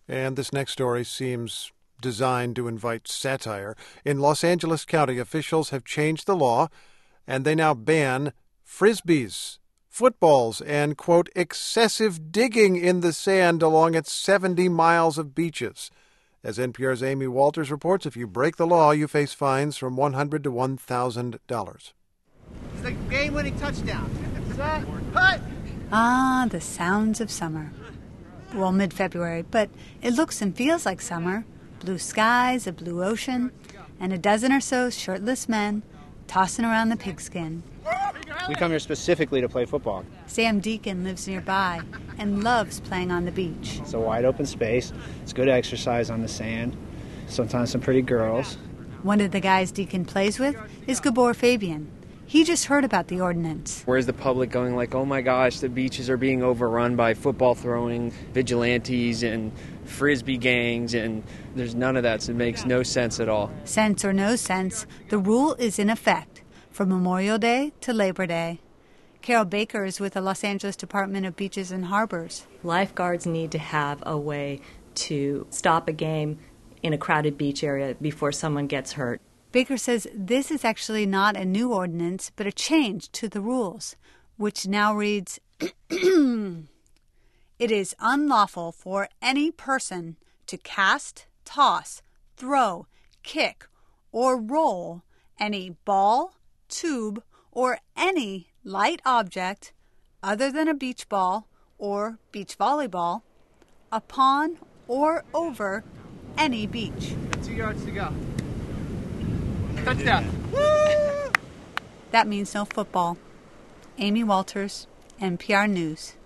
And this next story seems designed to invite satire. In Los Angeles County, officials have changed the law, and they now ban frisbees, footballs, and, quote, excessive digging in the sand along its 70 miles of beaches. As NPR's Amy Walters reports, if you break the law, you face fines from $100 to $1,000. It's the game-winning touchdown. Set, cut! Ah, the sounds of summer. Well, mid-February, but it looks and feels like summer. Blue skies, a blue ocean, and a dozen or so shirtless men tossing around the pigskin. We come here specifically to play football. Sam Deacon lives nearby and loves playing on the beach. It's a wide open space. It's good exercise on the sand. Sometimes some pretty girls. One of the guys Deacon plays with is Gabor Fabian. He just heard about the ordinance. Where's the public going like, oh my gosh, the beaches are being overrun by football throwing vigilantes and frisbee gangs, and there's none of that, so it makes no sense at all. Sense or no sense, the rule is in effect from Memorial Day to Labor Day. Carol Baker is with the Los Angeles Department of Beaches and Harbors. Lifeguards need to have a way to stop a game in a crowded beach area before someone gets hurt. Baker says this is actually not a new ordinance, but a change to the rules, which now reads, it is unlawful for any person to cast, toss, throw, kick, or roll any ball, tube, or any light object other than a beach ball or beach volleyball upon or over any beach. 2 yards to go. Touchdown. That means no football. Amy Walters, NPR News.